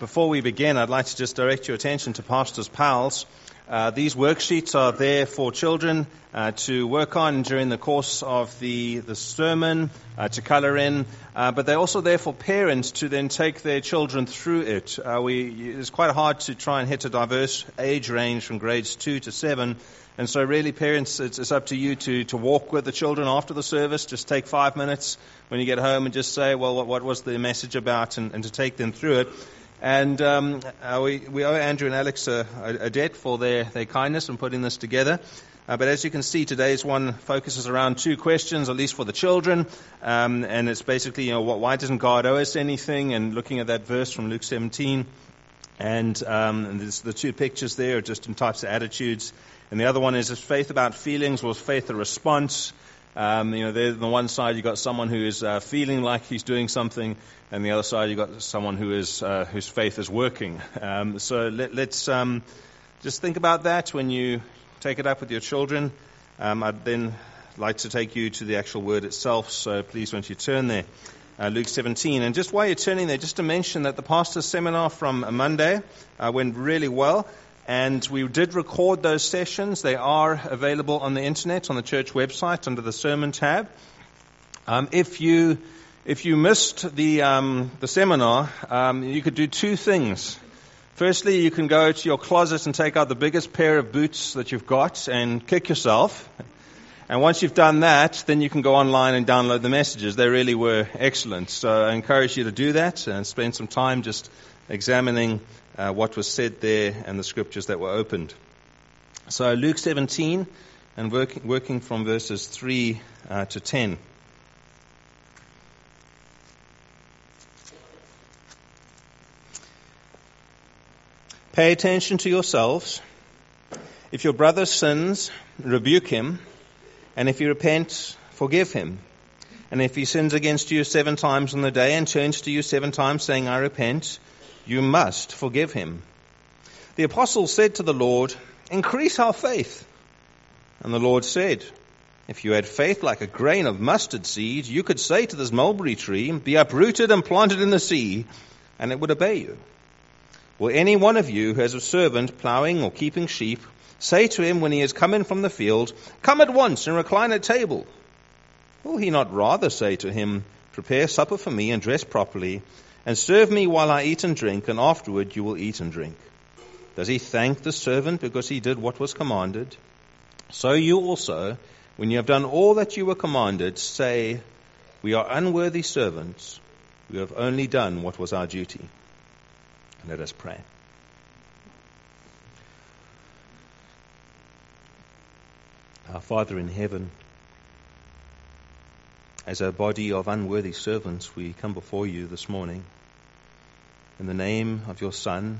Before we begin, I'd like to just direct your attention to Pastor's Pals. These worksheets are there for children to work on during the course of the sermon, to color in, but they're also there for parents to then take their children through it. It's quite hard to try and hit a diverse age range from grades 2 to 7, and so really parents, it's up to you to walk with the children after the service. Just take 5 minutes when you get home and just say, well, what was the message about, and to take them through it. And we owe Andrew and Alex a debt for their kindness in putting this together. But as you can see, today's one focuses around two questions, at least for the children. And it's basically, why doesn't God owe us anything? And looking at that verse from Luke 17. And the two pictures there are just in types of attitudes. And the other one is faith about feelings, or is faith a response? There on the one side you've got someone who is feeling like he's doing something, and the other side you've got someone whose faith is working. So let's just think about that when you take it up with your children. I'd then like to take you to the actual word itself, so please won't you turn there. Luke 17. And just while you're turning there, just to mention that the pastor's seminar from Monday went really well. And we did record those sessions. They are available on the internet, on the church website, under the sermon tab. If you missed the seminar, you could do two things. Firstly, you can go to your closet and take out the biggest pair of boots that you've got and kick yourself. And once you've done that, then you can go online and download the messages. They really were excellent. So I encourage you to do that and spend some time just examining what was said there and the scriptures that were opened. So Luke 17, and working from verses 3 to 10. Pay attention to yourselves. If your brother sins, rebuke him, and if he repents, forgive him. And if he sins against you 7 times on the day and turns to you 7 times saying, I repent, you must forgive him. The apostles said to the Lord, increase our faith. And the Lord said, if you had faith like a grain of mustard seed, you could say to this mulberry tree, be uprooted and planted in the sea, and it would obey you. Will any one of you who has a servant plowing or keeping sheep say to him when he has come in from the field, come at once and recline at table? Will he not rather say to him, prepare supper for me and dress properly, and serve me while I eat and drink, and afterward you will eat and drink? Does he thank the servant because he did what was commanded? So you also, when you have done all that you were commanded, say, we are unworthy servants. We have only done what was our duty. Let us pray. Our Father in heaven, as a body of unworthy servants, we come before you this morning in the name of your Son,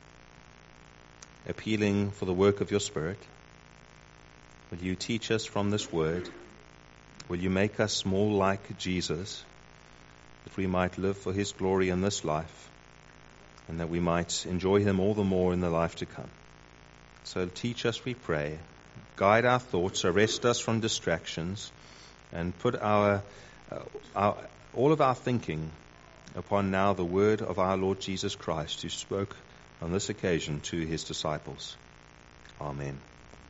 appealing for the work of your Spirit. Will you teach us from this word? Will you make us more like Jesus, that we might live for his glory in this life, and that we might enjoy him all the more in the life to come? So teach us, we pray. Guide our thoughts, arrest us from distractions, and put all of our thinking upon now the word of our Lord Jesus Christ, who spoke on this occasion to his disciples. Amen.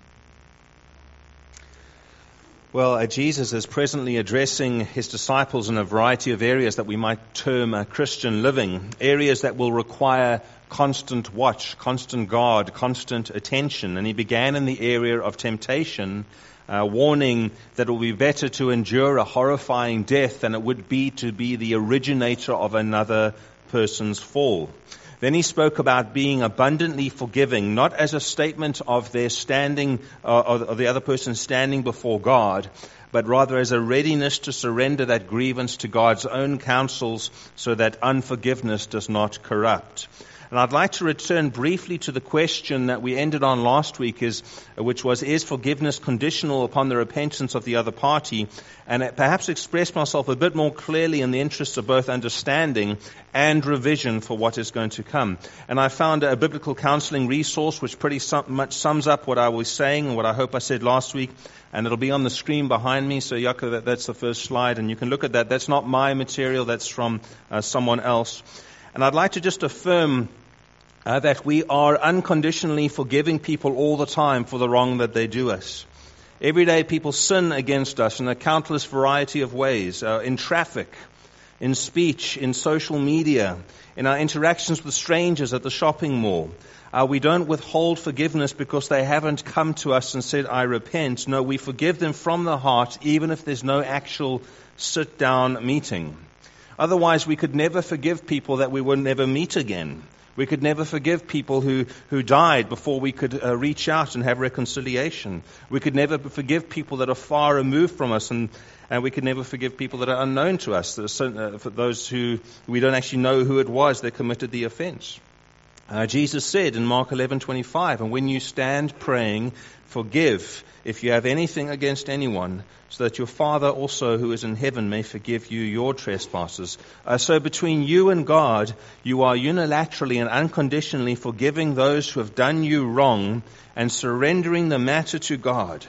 Well, Jesus is presently addressing his disciples in a variety of areas that we might term Christian living, areas that will require constant watch, constant guard, constant attention. And he began in the area of temptation, warning that it will be better to endure a horrifying death than it would be to be the originator of another person's fall. Then he spoke about being abundantly forgiving, not as a statement of their standing, or the other person standing before God, but rather as a readiness to surrender that grievance to God's own counsels so that unforgiveness does not corrupt. And I'd like to return briefly to the question that we ended on last week, which was, is forgiveness conditional upon the repentance of the other party? And perhaps express myself a bit more clearly in the interests of both understanding and revision for what is going to come. And I found a biblical counseling resource which pretty much sums up what I was saying and what I hope I said last week. And it'll be on the screen behind me. So, Jaco, that's the first slide. And you can look at that. That's not my material. That's from someone else. And I'd like to just affirm that we are unconditionally forgiving people all the time for the wrong that they do us. Every day people sin against us in a countless variety of ways, in traffic, in speech, in social media, in our interactions with strangers at the shopping mall. We don't withhold forgiveness because they haven't come to us and said, I repent. No, we forgive them from the heart, even if there's no actual sit-down meeting. Otherwise, we could never forgive people that we would never meet again. We could never forgive people who died before we could reach out and have reconciliation. We could never forgive people that are far removed from us, and we could never forgive people that are unknown to us, for those who we don't actually know who it was that committed the offense. Jesus said in Mark 11:25, and when you stand praying, forgive if you have anything against anyone, so that your Father also who is in heaven may forgive you your trespasses. So between you and God, you are unilaterally and unconditionally forgiving those who have done you wrong and surrendering the matter to God.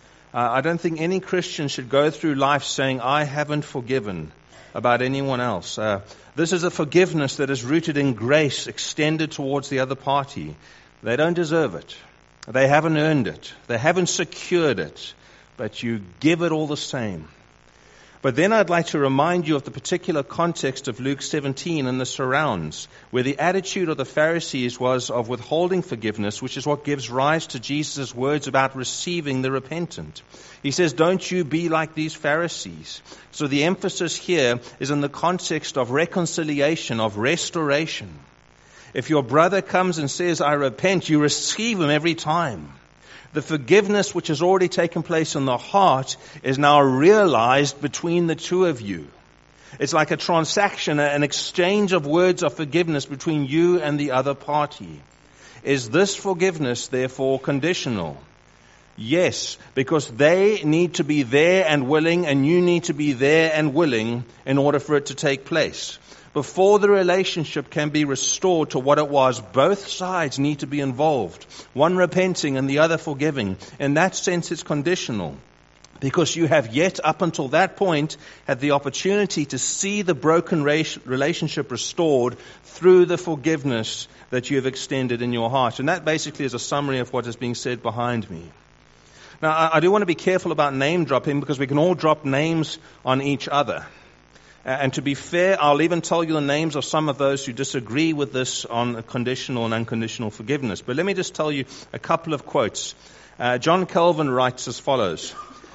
I don't think any Christian should go through life saying, I haven't forgiven about anyone else. This is a forgiveness that is rooted in grace extended towards the other party. They don't deserve it. They haven't earned it. They haven't secured it. But you give it all the same. But then I'd like to remind you of the particular context of Luke 17 and the surrounds, where the attitude of the Pharisees was of withholding forgiveness, which is what gives rise to Jesus' words about receiving the repentant. He says, don't you be like these Pharisees. So the emphasis here is in the context of reconciliation, of restoration. If your brother comes and says, I repent, you receive him every time. The forgiveness which has already taken place in the heart is now realized between the two of you. It's like a transaction, an exchange of words of forgiveness between you and the other party. Is this forgiveness, therefore, conditional? Yes, because they need to be there and willing, and you need to be there and willing in order for it to take place. Before the relationship can be restored to what it was, both sides need to be involved. One repenting and the other forgiving. In that sense, it's conditional. Because you have yet, up until that point, had the opportunity to see the broken relationship restored through the forgiveness that you have extended in your heart. And that basically is a summary of what is being said behind me. Now, I do want to be careful about name dropping, because we can all drop names on each other. And to be fair, I'll even tell you the names of some of those who disagree with this on conditional and unconditional forgiveness. But let me just tell you a couple of quotes. John Calvin writes as follows.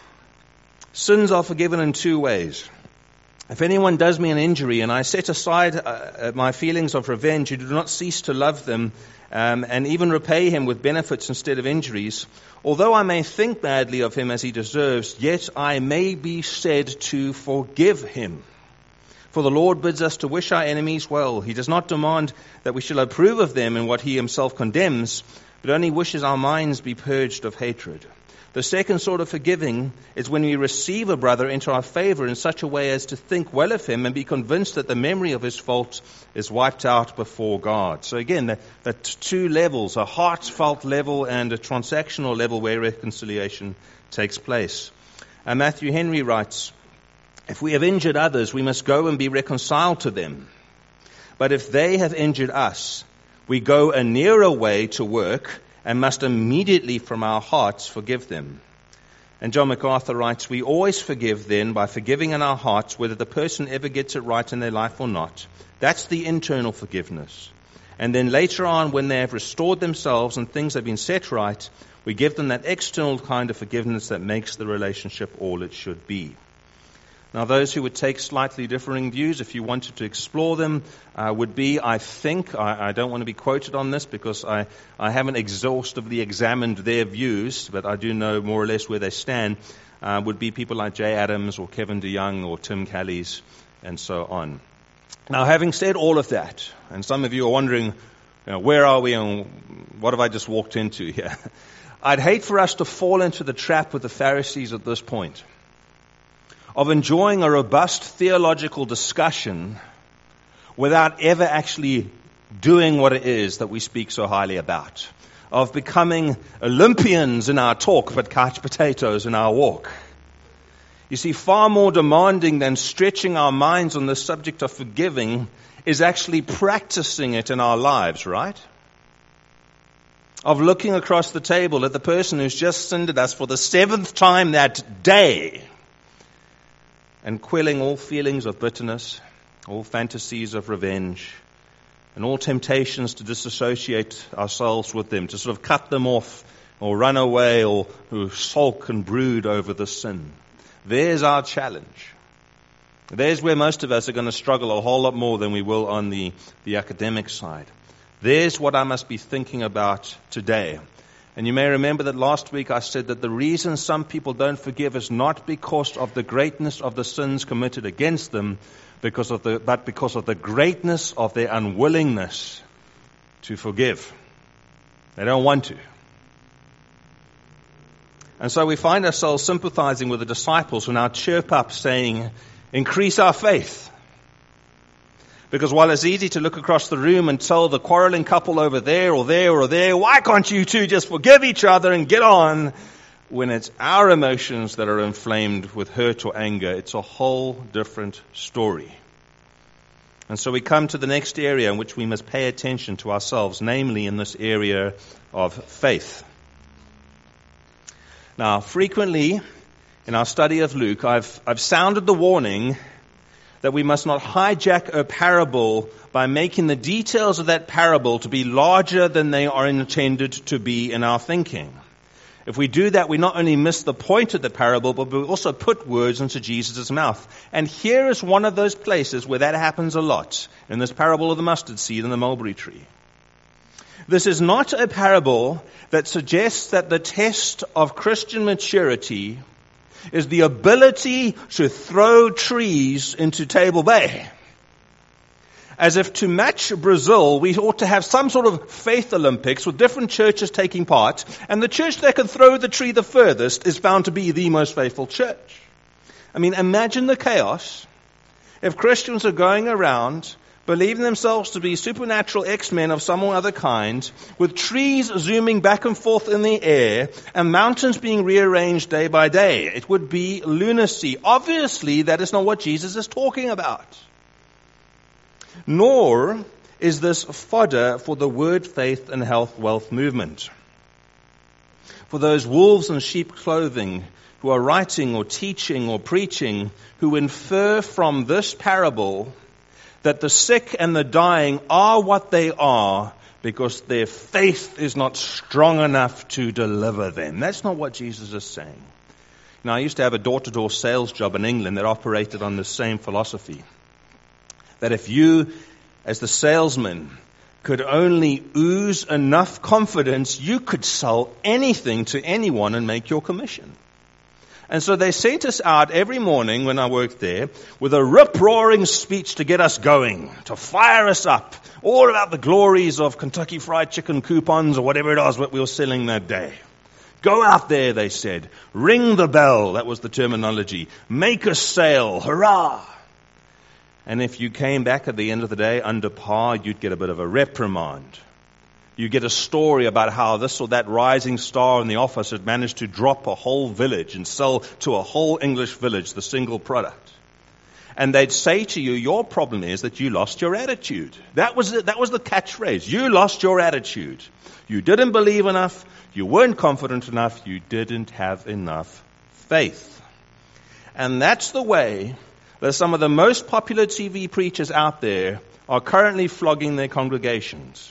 Sins are forgiven in two ways. If anyone does me an injury and I set aside my feelings of revenge, you do not cease to love them and even repay him with benefits instead of injuries. Although I may think badly of him as he deserves, yet I may be said to forgive him. For the Lord bids us to wish our enemies well. He does not demand that we shall approve of them in what he himself condemns, but only wishes our minds be purged of hatred. The second sort of forgiving is when we receive a brother into our favor in such a way as to think well of him and be convinced that the memory of his fault is wiped out before God. So again, the two levels, a heartfelt level and a transactional level where reconciliation takes place. Matthew Henry writes, if we have injured others, we must go and be reconciled to them. But if they have injured us, we go a nearer way to work and must immediately from our hearts forgive them. And John MacArthur writes, we always forgive then by forgiving in our hearts, whether the person ever gets it right in their life or not. That's the internal forgiveness. And then later on, when they have restored themselves and things have been set right, we give them that external kind of forgiveness that makes the relationship all it should be. Now, those who would take slightly differing views, if you wanted to explore them, would be, I think, I don't want to be quoted on this because I haven't exhaustively examined their views, but I do know more or less where they stand, would be people like Jay Adams or Kevin DeYoung or Tim Kelly's and so on. Now, having said all of that, and some of you are wondering, where are we and what have I just walked into here? I'd hate for us to fall into the trap with the Pharisees at this point, of enjoying a robust theological discussion without ever actually doing what it is that we speak so highly about, of becoming Olympians in our talk but couch potatoes in our walk. You see, far more demanding than stretching our minds on the subject of forgiving is actually practicing it in our lives, right? Of looking across the table at the person who's just sinned at us for the 7th time that day and quelling all feelings of bitterness, all fantasies of revenge, and all temptations to disassociate ourselves with them, to sort of cut them off or run away or sulk and brood over the sin. There's our challenge. There's where most of us are going to struggle a whole lot more than we will on the academic side. There's what I must be thinking about today. And you may remember that last week I said that the reason some people don't forgive is not because of the greatness of the sins committed against them, but because of the greatness of their unwillingness to forgive. They don't want to. And so we find ourselves sympathizing with the disciples who now chirp up saying, increase our faith. Because while it's easy to look across the room and tell the quarreling couple over there or there or there, why can't you two just forgive each other and get on? When it's our emotions that are inflamed with hurt or anger, it's a whole different story. And so we come to the next area in which we must pay attention to ourselves, namely in this area of faith. Now, frequently in our study of Luke, I've sounded the warning that we must not hijack a parable by making the details of that parable to be larger than they are intended to be in our thinking. If we do that, we not only miss the point of the parable, but we also put words into Jesus' mouth. And here is one of those places where that happens a lot, in this parable of the mustard seed and the mulberry tree. This is not a parable that suggests that the test of Christian maturity is the ability to throw trees into Table Bay. As if to match Brazil, we ought to have some sort of faith Olympics with different churches taking part, and the church that can throw the tree the furthest is found to be the most faithful church. I mean, imagine the chaos if Christians are going around believing themselves to be supernatural X-Men of some other kind, with trees zooming back and forth in the air and mountains being rearranged day by day. It would be lunacy. Obviously, that is not what Jesus is talking about. Nor is this fodder for the word, faith, and health, wealth movement. For those wolves in sheep clothing who are writing or teaching or preaching, who infer from this parable that the sick and the dying are what they are because their faith is not strong enough to deliver them. That's not what Jesus is saying. Now, I used to have a door-to-door sales job in England that operated on the same philosophy. That if you, as the salesman, could only ooze enough confidence, you could sell anything to anyone and make your commission. And so they sent us out every morning when I worked there with a rip-roaring speech to get us going, to fire us up, all about the glories of Kentucky Fried Chicken coupons or whatever it was that we were selling that day. Go out there, they said. Ring the bell, that was the terminology. Make a sale, hurrah! And if you came back at the end of the day under par, you'd get a bit of a reprimand. You get a story about how this or that rising star in the office had managed to drop a whole village and sell to a whole English village the single product. And they'd say to you, your problem is that you lost your attitude. That was the catchphrase. You lost your attitude. You didn't believe enough. You weren't confident enough. You didn't have enough faith. And that's the way that some of the most popular TV preachers out there are currently flogging their congregations.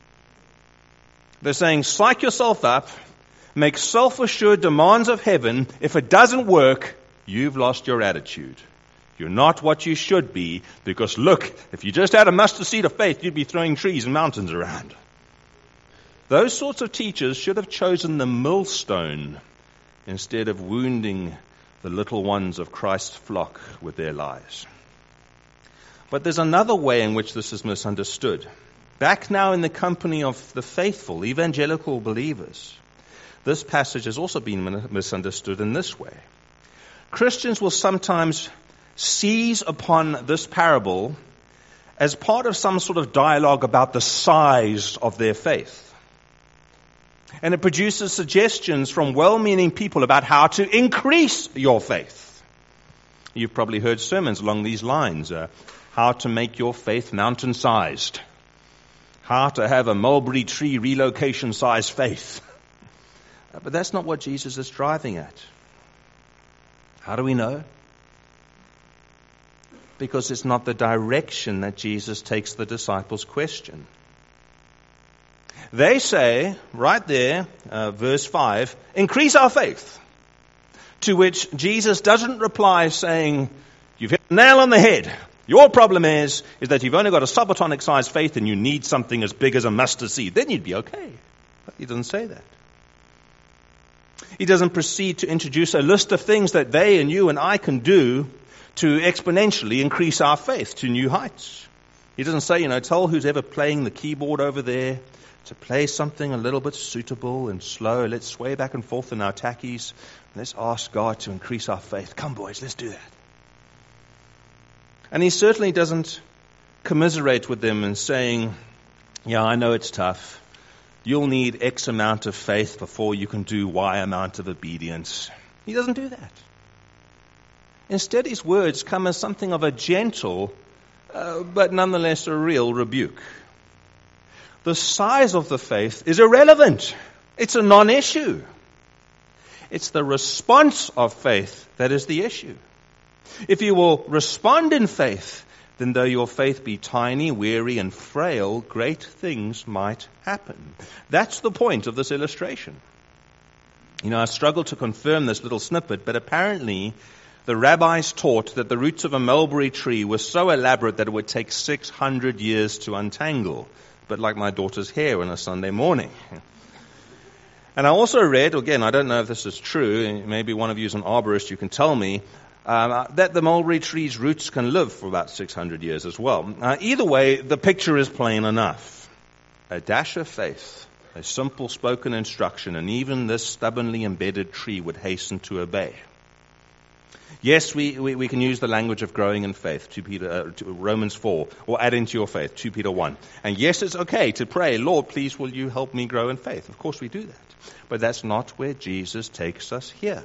They're saying, psych yourself up, make self-assured demands of heaven. If it doesn't work, you've lost your attitude. You're not what you should be, because look, if you just had a mustard seed of faith, you'd be throwing trees and mountains around. Those sorts of teachers should have chosen the millstone instead of wounding the little ones of Christ's flock with their lies. But there's another way in which this is misunderstood. Back now in the company of the faithful, evangelical believers, this passage has also been misunderstood in this way. Christians will sometimes seize upon this parable as part of some sort of dialogue about the size of their faith. And it produces suggestions from well-meaning people about how to increase your faith. You've probably heard sermons along these lines. how to make your faith mountain-sized, how to have a mulberry tree relocation-sized faith. But that's not what Jesus is driving at. How do we know? Because it's not the direction that Jesus takes the disciples' question. They say, right there, verse 5, increase our faith. To which Jesus doesn't reply saying, you've hit the nail on the head. Your problem is that you've only got a subatomic-sized faith and you need something as big as a mustard seed. Then you'd be okay. But he doesn't say that. He doesn't proceed to introduce a list of things that they and you and I can do to exponentially increase our faith to new heights. He doesn't say, tell who's ever playing the keyboard over there to play something a little bit suitable and slow. Let's sway back and forth in our tackies. Let's ask God to increase our faith. Come, boys, let's do that. And he certainly doesn't commiserate with them and saying, yeah, I know it's tough. You'll need X amount of faith before you can do Y amount of obedience. He doesn't do that. Instead, his words come as something of a gentle, but nonetheless a real rebuke. The size of the faith is irrelevant. It's a non-issue. It's the response of faith that is the issue. If you will respond in faith, then though your faith be tiny, weary, and frail, great things might happen. That's the point of this illustration. I struggle to confirm this little snippet, but apparently the rabbis taught that the roots of a mulberry tree were so elaborate that it would take 600 years to untangle, but like my daughter's hair on a Sunday morning. And I also read, again, I don't know if this is true, maybe one of you is an arborist, you can tell me, that the mulberry tree's roots can live for about 600 years as well. Either way, the picture is plain enough. A dash of faith, a simple spoken instruction, and even this stubbornly embedded tree would hasten to obey. Yes, we can use the language of growing in faith, Romans 4, or add into your faith, 2 Peter 1. And yes, it's okay to pray, Lord, please will you help me grow in faith. Of course we do that. But that's not where Jesus takes us here.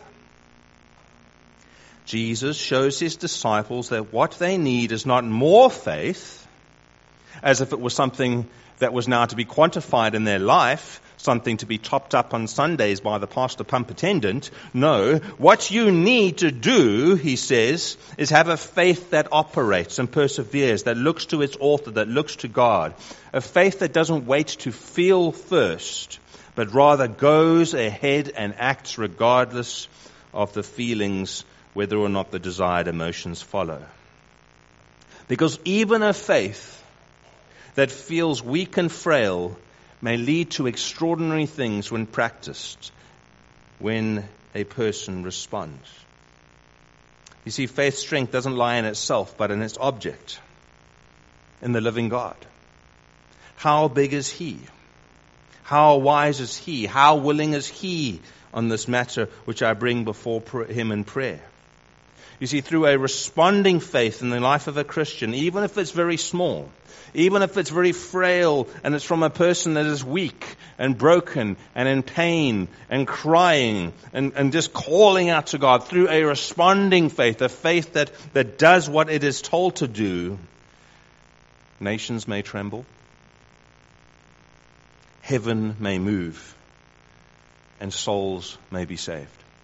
Jesus shows his disciples that what they need is not more faith, as if it was something that was now to be quantified in their life, something to be topped up on Sundays by the pastor pump attendant. No, what you need to do, he says, is have a faith that operates and perseveres, that looks to its author, that looks to God. A faith that doesn't wait to feel first, but rather goes ahead and acts regardless of the feelings, whether or not the desired emotions follow. Because even a faith that feels weak and frail may lead to extraordinary things when practiced, when a person responds. You see, faith's strength doesn't lie in itself, but in its object, in the living God. How big is he? How wise is he? How willing is he on this matter which I bring before him in prayer? You see, through a responding faith in the life of a Christian, even if it's very small, even if it's very frail and it's from a person that is weak and broken and in pain and crying and just calling out to God, through a responding faith, a faith that does what it is told to do, nations may tremble, heaven may move, and souls may be saved.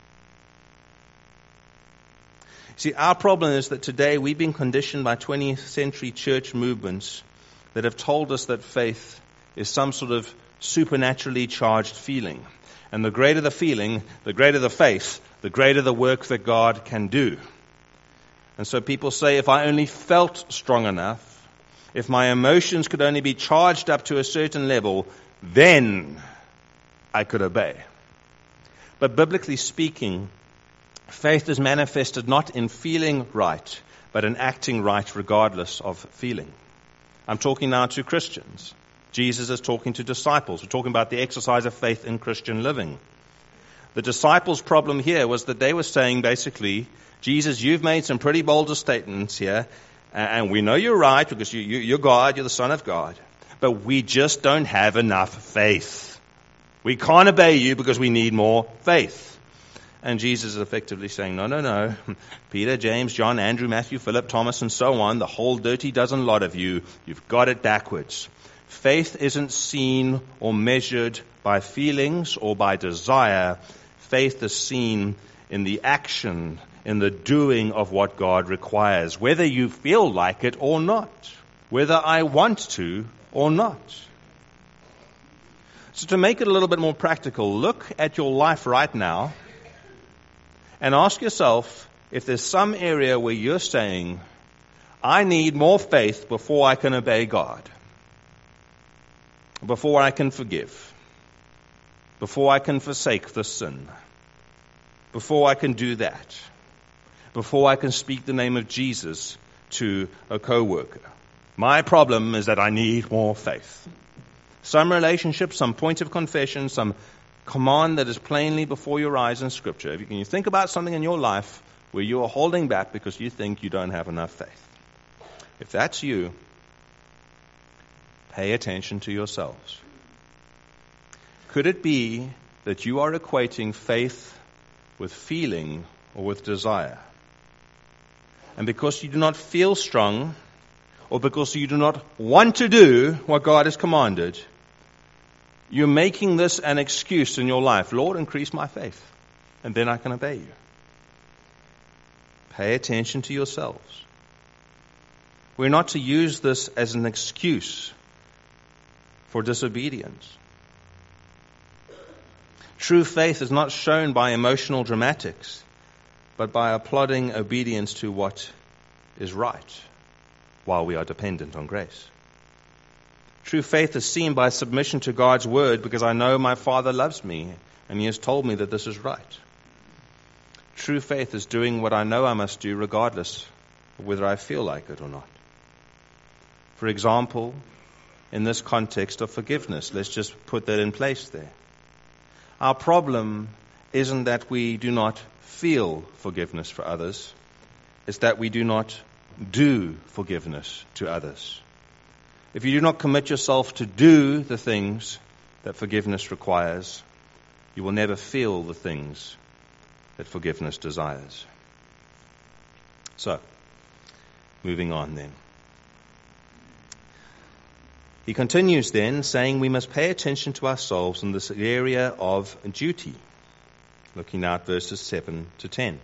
See, our problem is that today we've been conditioned by 20th century church movements that have told us that faith is some sort of supernaturally charged feeling. And the greater the feeling, the greater the faith, the greater the work that God can do. And so people say, if I only felt strong enough, if my emotions could only be charged up to a certain level, then I could obey. But biblically speaking, faith is manifested not in feeling right, but in acting right regardless of feeling. I'm talking now to Christians. Jesus is talking to disciples. We're talking about the exercise of faith in Christian living. The disciples' problem here was that they were saying basically, Jesus, you've made some pretty bold statements here, and we know you're right because you're God, you're the Son of God, but we just don't have enough faith. We can't obey you because we need more faith. And Jesus is effectively saying, no. Peter, James, John, Andrew, Matthew, Philip, Thomas, and so on, the whole dirty dozen lot of you, you've got it backwards. Faith isn't seen or measured by feelings or by desire. Faith is seen in the action, in the doing of what God requires, whether you feel like it or not, whether I want to or not. So to make it a little bit more practical, look at your life right now and ask yourself if there's some area where you're saying, I need more faith before I can obey God, before I can forgive, before I can forsake the sin, before I can do that, before I can speak the name of Jesus to a co-worker. My problem is that I need more faith. Some relationship, some point of confession, some command that is plainly before your eyes in Scripture. Can you think about something in your life where you are holding back because you think you don't have enough faith? If that's you, pay attention to yourselves. Could it be that you are equating faith with feeling or with desire? And because you do not feel strong, or because you do not want to do what God has commanded, you're making this an excuse in your life. Lord, increase my faith, and then I can obey you. Pay attention to yourselves. We're not to use this as an excuse for disobedience. True faith is not shown by emotional dramatics, but by applauding obedience to what is right while we are dependent on grace. True faith is seen by submission to God's word, because I know my Father loves me and He has told me that this is right. True faith is doing what I know I must do regardless of whether I feel like it or not. For example, in this context of forgiveness, let's just put that in place there. Our problem isn't that we do not feel forgiveness for others. It's that we do not do forgiveness to others. If you do not commit yourself to do the things that forgiveness requires, you will never feel the things that forgiveness desires. So, moving on then. He continues then, saying we must pay attention to ourselves in this area of duty. Looking now at verses 7 to 10.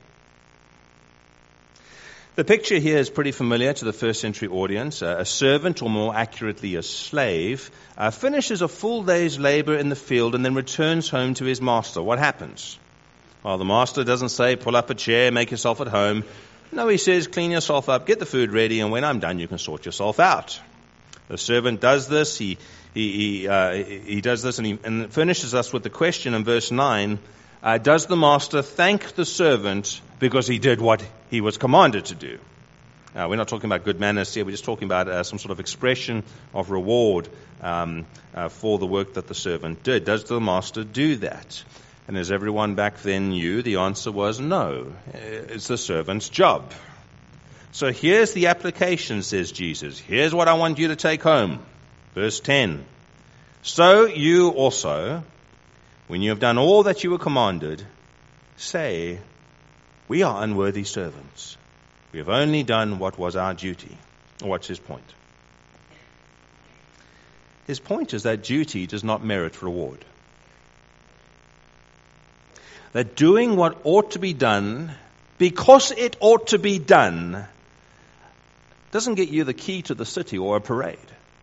The picture here is pretty familiar to the first century audience. A servant, or more accurately a slave, finishes a full day's labor in the field and then returns home to his master. What happens? Well, the master doesn't say, pull up a chair, make yourself at home. No, he says, clean yourself up, get the food ready, and when I'm done, you can sort yourself out. The servant does this. He does this, and finishes us with the question in verse 9, does the master thank the servant because he did what he was commanded to do? Now, we're not talking about good manners here. We're just talking about some sort of expression of reward for the work that the servant did. Does the master do that? And as everyone back then knew, the answer was no. It's the servant's job. So here's the application, says Jesus. Here's what I want you to take home. Verse 10. So you also, when you have done all that you were commanded, say, we are unworthy servants. We have only done what was our duty. What's his point? His point is that duty does not merit reward. That doing what ought to be done, because it ought to be done, doesn't get you the key to the city or a parade.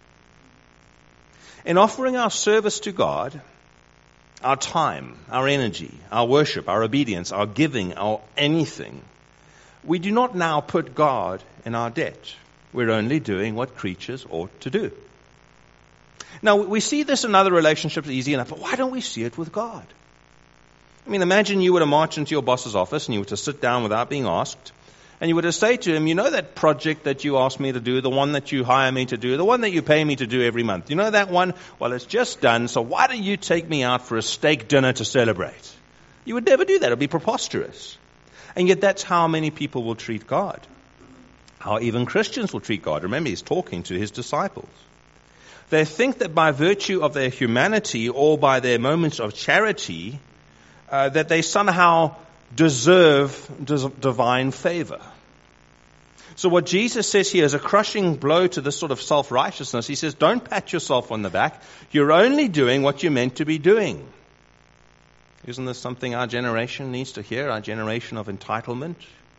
In offering our service to God, our time, our energy, our worship, our obedience, our giving, our anything, we do not now put God in our debt. We're only doing what creatures ought to do. Now, we see this in other relationships easy enough, but why don't we see it with God? I mean, imagine you were to march into your boss's office and you were to sit down without being asked, and you were to say to him, you know that project that you asked me to do, the one that you hire me to do, the one that you pay me to do every month, you know that one? Well, it's just done, so why don't you take me out for a steak dinner to celebrate? You would never do that. It would be preposterous. And yet that's how many people will treat God. How even Christians will treat God. Remember, he's talking to his disciples. They think that by virtue of their humanity or by their moments of charity, that they somehow deserve divine favor. So what Jesus says here is a crushing blow to this sort of self-righteousness. He says, don't pat yourself on the back. You're only doing what you're meant to be doing. Isn't this something our generation needs to hear, our generation of entitlement?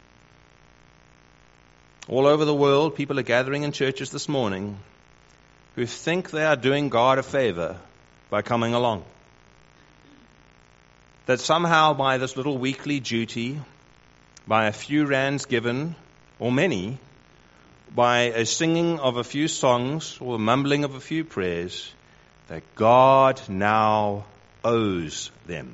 All over the world, people are gathering in churches this morning who think they are doing God a favor by coming along. That somehow by this little weekly duty, by a few rands given, or many, by a singing of a few songs or a mumbling of a few prayers, that God now owes them.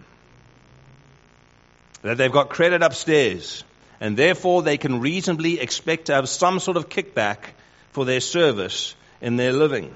That they've got credit upstairs, and therefore they can reasonably expect to have some sort of kickback for their service in their living.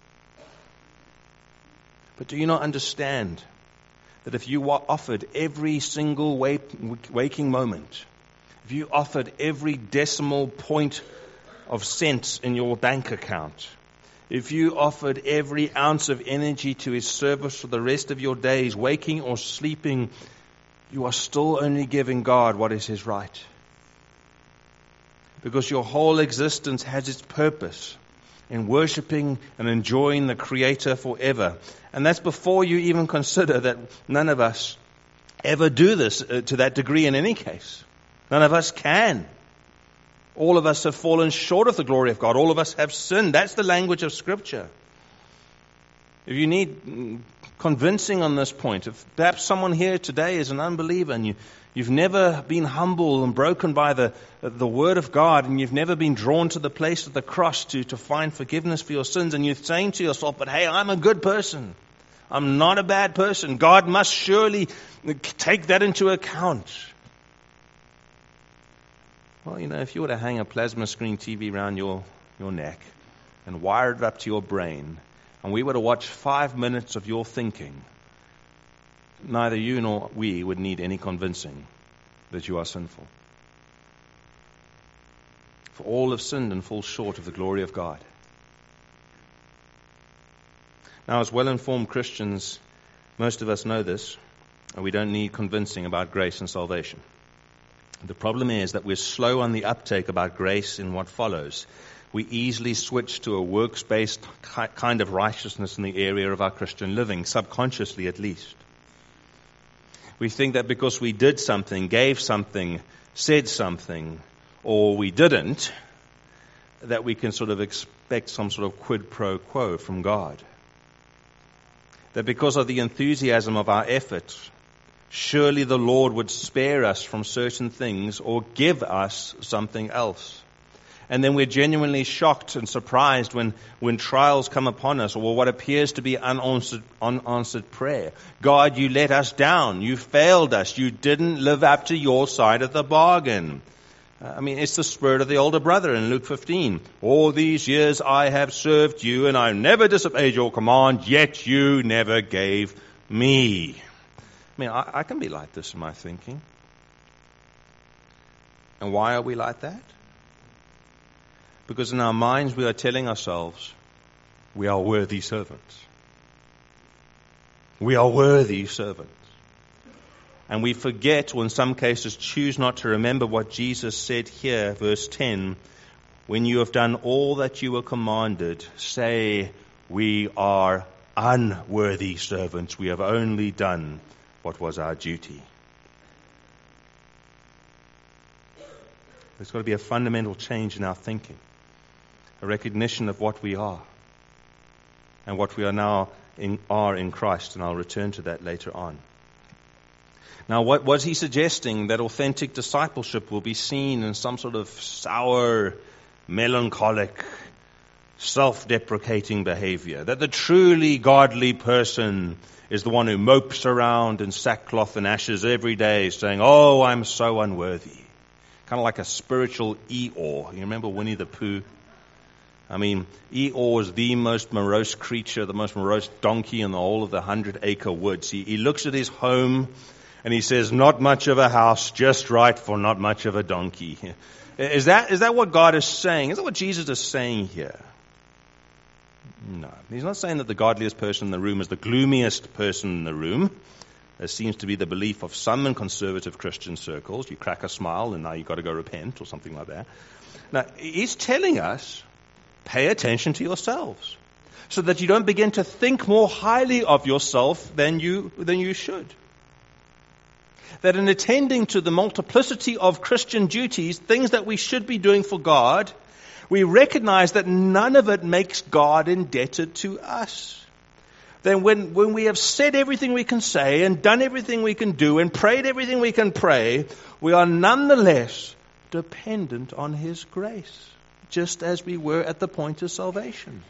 But do you not understand that if you were offered every single waking moment, if you offered every decimal point of cents in your bank account, if you offered every ounce of energy to His service for the rest of your days, waking or sleeping, you are still only giving God what is His right? Because your whole existence has its purpose in worshiping and enjoying the Creator forever. And that's before you even consider that none of us ever do this to that degree in any case. None of us can. All of us have fallen short of the glory of God. All of us have sinned. That's the language of Scripture. If you need convincing on this point, if perhaps someone here today is an unbeliever and you've never been humble and broken by the Word of God, and you've never been drawn to the place of the cross to find forgiveness for your sins, and you're saying to yourself, but hey, I'm a good person. I'm not a bad person. God must surely take that into account. Well, if you were to hang a plasma screen TV around your neck and wire it up to your brain, and we were to watch 5 minutes of your thinking, neither you nor we would need any convincing that you are sinful. For all have sinned and fall short of the glory of God. Now, as well-informed Christians, most of us know this, and we don't need convincing about grace and salvation. The problem is that we're slow on the uptake about grace in what follows. We easily switch to a works-based kind of righteousness in the area of our Christian living, subconsciously at least. We think that because we did something, gave something, said something, or we didn't, that we can sort of expect some sort of quid pro quo from God. That because of the enthusiasm of our efforts, surely the Lord would spare us from certain things or give us something else. And then we're genuinely shocked and surprised when trials come upon us, or what appears to be unanswered prayer. God, you let us down. You failed us. You didn't live up to your side of the bargain. It's the spirit of the older brother in Luke 15. All these years I have served you, and I never disobeyed your command, yet you never gave me. I can be like this in my thinking. And why are we like that? Because in our minds we are telling ourselves, we are worthy servants. We are worthy servants. And we forget, or in some cases choose not to remember what Jesus said here, verse 10, when you have done all that you were commanded, say, we are unworthy servants. We have only done what was our duty. There's got to be a fundamental change in our thinking, a recognition of what we are and what we are now in Christ, and I'll return to that later on. Now, what was he suggesting? That authentic discipleship will be seen in some sort of sour, melancholic, self-deprecating behavior. That the truly godly person is the one who mopes around in sackcloth and ashes every day saying, oh, I'm so unworthy. Kind of like a spiritual Eeyore. You remember Winnie the Pooh? Eeyore is the most morose creature, the most morose donkey in the whole of the 100-acre woods. He looks at his home and he says, not much of a house, just right for not much of a donkey. Is that what God is saying? Is that what Jesus is saying here? No. He's not saying that the godliest person in the room is the gloomiest person in the room. There seems to be the belief of some in conservative Christian circles. You crack a smile and now you've got to go repent or something like that. Now, he's telling us, pay attention to yourselves so that you don't begin to think more highly of yourself than you should. That in attending to the multiplicity of Christian duties, things that we should be doing for God, we recognize that none of it makes God indebted to us. Then when we have said everything we can say and done everything we can do and prayed everything we can pray, we are nonetheless dependent on His grace, just as we were at the point of salvation.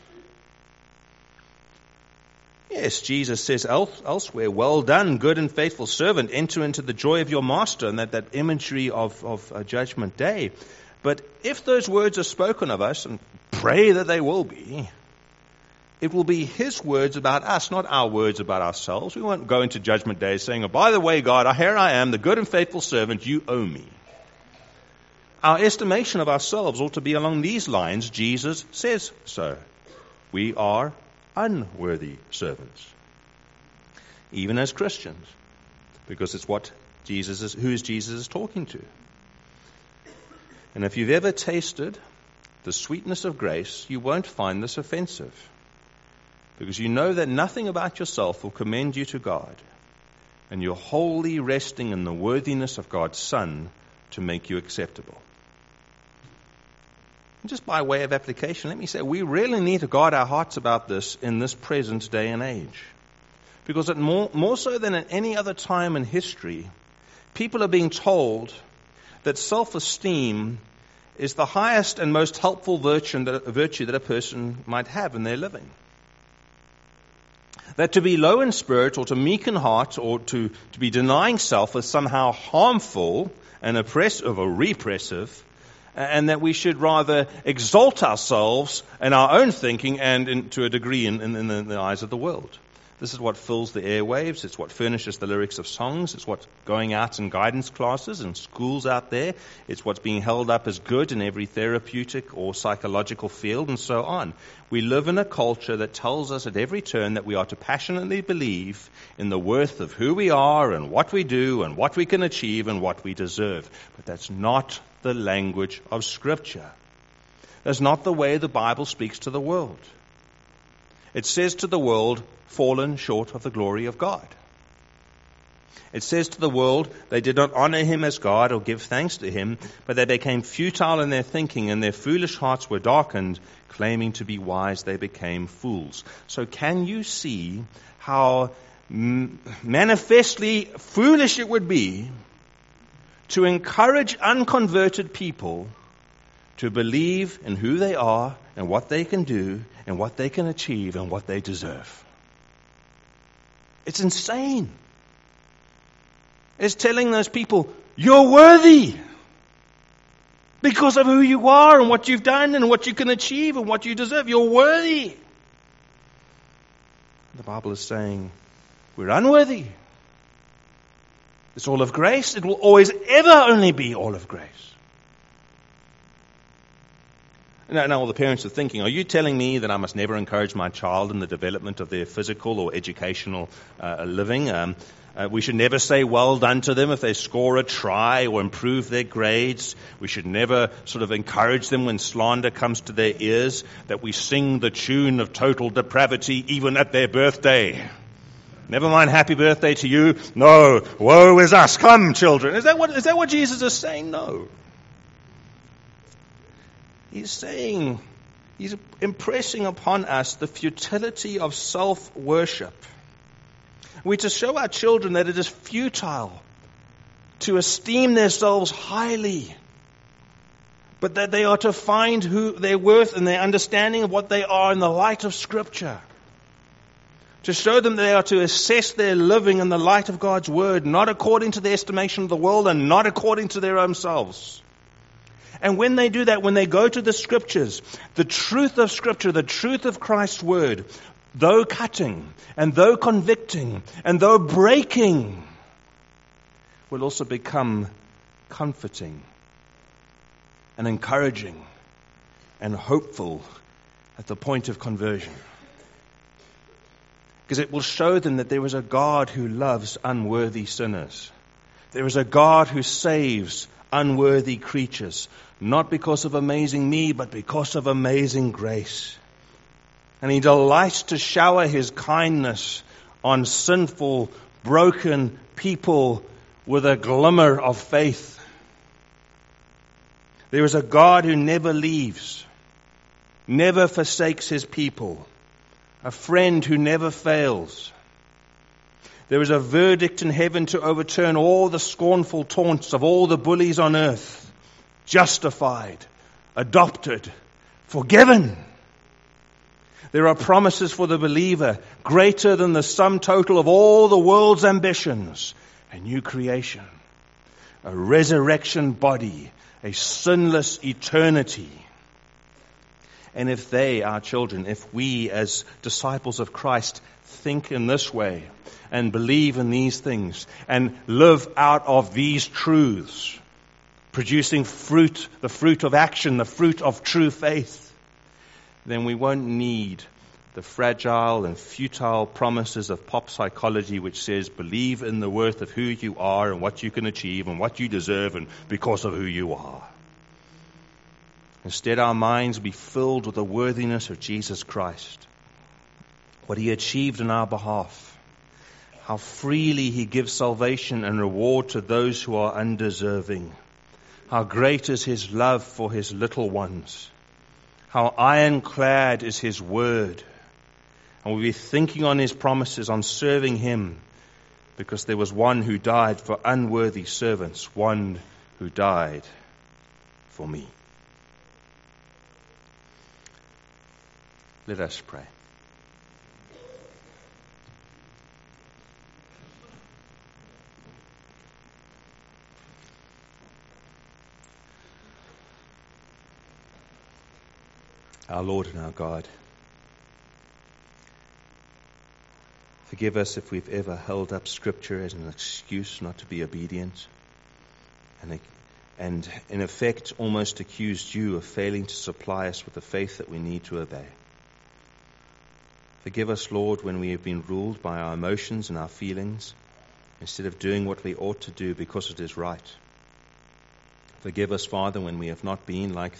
Yes, Jesus says elsewhere, well done, good and faithful servant, enter into the joy of your master, and that imagery of Judgment Day. But if those words are spoken of us, and pray that they will be, it will be His words about us, not our words about ourselves. We won't go into Judgment Day saying, oh, by the way, God, here I am, the good and faithful servant, you owe me. Our estimation of ourselves ought to be along these lines. Jesus says so. We are unworthy servants, even as Christians, because it's what who Jesus is talking to. And if you've ever tasted the sweetness of grace, you won't find this offensive, because you know that nothing about yourself will commend you to God, and you're wholly resting in the worthiness of God's Son to make you acceptable. And just by way of application, let me say we really need to guard our hearts about this in this present day and age, because more so than at any other time in history, people are being told that self-esteem is the highest and most helpful virtue that a person might have in their living. That to be low in spirit or to meek in heart or to be denying self is somehow harmful and oppressive or repressive, and that we should rather exalt ourselves in our own thinking and to a degree in the eyes of the world. This is what fills the airwaves. It's what furnishes the lyrics of songs. It's what's going out in guidance classes and schools out there. It's what's being held up as good in every therapeutic or psychological field and so on. We live in a culture that tells us at every turn that we are to passionately believe in the worth of who we are and what we do and what we can achieve and what we deserve. But that's not the language of Scripture. That's not the way the Bible speaks to the world. It says to the world, fallen short of the glory of God. It says to the world, they did not honor Him as God or give thanks to Him, but they became futile in their thinking, and their foolish hearts were darkened. Claiming to be wise, they became fools. So can you see how manifestly foolish it would be to encourage unconverted people to believe in who they are and what they can do and what they can achieve and what they deserve? It's insane. It's telling those people, you're worthy because of who you are and what you've done and what you can achieve and what you deserve. You're worthy. The Bible is saying we're unworthy. It's all of grace. It will always, ever only be all of grace. Now all the parents are thinking, are you telling me that I must never encourage my child in the development of their physical or educational living? We should never say well done to them if they score a try or improve their grades. We should never sort of encourage them when slander comes to their ears, that we sing the tune of total depravity even at their birthday. Never mind happy birthday to you. No, woe is us. Come, children. Is that what Jesus is saying? No. He's saying, he's impressing upon us the futility of self-worship. We're to show our children that it is futile to esteem themselves highly, but that they are to find their worth and their understanding of what they are in the light of Scripture. To show them they are to assess their living in the light of God's Word, not according to the estimation of the world and not according to their own selves. And when they do that, when they go to the Scriptures, the truth of Scripture, the truth of Christ's Word, though cutting and though convicting and though breaking, will also become comforting and encouraging and hopeful at the point of conversion. because it will show them that there is a God who loves unworthy sinners. There is a God who saves unworthy creatures, not because of amazing me, but because of amazing grace. And he delights to shower his kindness on sinful, broken people with a glimmer of faith. There is a God who never leaves, never forsakes his people, a friend who never fails. There is a verdict in heaven to overturn all the scornful taunts of all the bullies on earth. Justified, adopted, forgiven. There are promises for the believer greater than the sum total of all the world's ambitions. A new creation, a resurrection body, a sinless eternity. And if they, our children, if we as disciples of Christ think in this way and believe in these things and live out of these truths, producing fruit, the fruit of action, the fruit of true faith, then we won't need the fragile and futile promises of pop psychology which says believe in the worth of who you are and what you can achieve and what you deserve and because of who you are. Instead, our minds be filled with the worthiness of Jesus Christ, what he achieved in our behalf, how freely he gives salvation and reward to those who are undeserving, how great is his love for his little ones, how ironclad is his word. And we'll be thinking on his promises, on serving him, because there was one who died for unworthy servants, one who died for me. Let us pray. Our Lord and our God, forgive us if we've ever held up Scripture as an excuse not to be obedient, and in effect almost accused you of failing to supply us with the faith that we need to obey. Forgive us, Lord, when we have been ruled by our emotions and our feelings instead of doing what we ought to do because it is right. Forgive us, Father, when we have not been like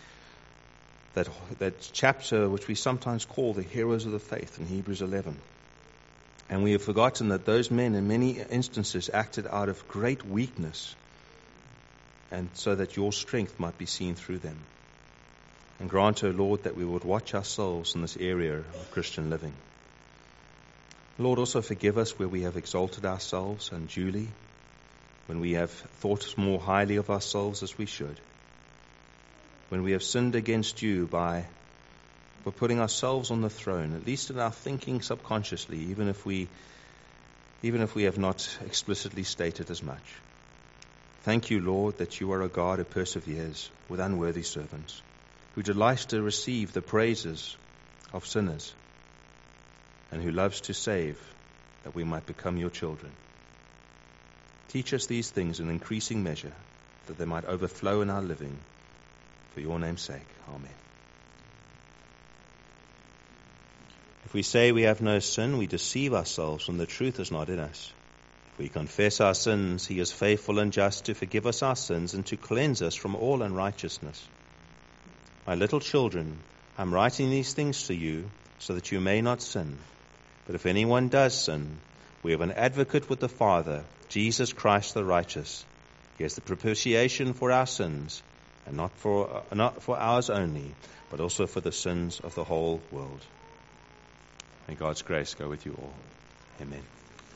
that chapter which we sometimes call the heroes of the faith in Hebrews 11. And we have forgotten that those men in many instances acted out of great weakness, and so that your strength might be seen through them. And grant, O Lord, that we would watch ourselves in this area of Christian living. Lord, also forgive us where we have exalted ourselves unduly, when we have thought more highly of ourselves as we should, when we have sinned against you for putting ourselves on the throne, at least in our thinking subconsciously, even if we have not explicitly stated as much. Thank you, Lord, that you are a God who perseveres with unworthy servants, who delights to receive the praises of sinners, and who loves to save that we might become your children. Teach us these things in increasing measure, that they might overflow in our living, for your name's sake. Amen. If we say we have no sin, we deceive ourselves, and the truth is not in us. If we confess our sins, he is faithful and just to forgive us our sins and to cleanse us from all unrighteousness. My little children, I'm writing these things to you so that you may not sin. But if anyone does sin, we have an advocate with the Father, Jesus Christ the righteous. He is the propitiation for our sins, and not for ours only, but also for the sins of the whole world. May God's grace go with you all. Amen.